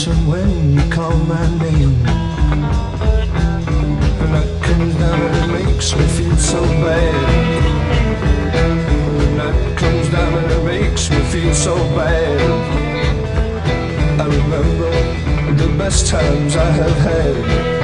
listen when you call my name. The night comes down and it makes me feel so bad. The night comes down and it makes me feel so bad. I remember the best times I have had.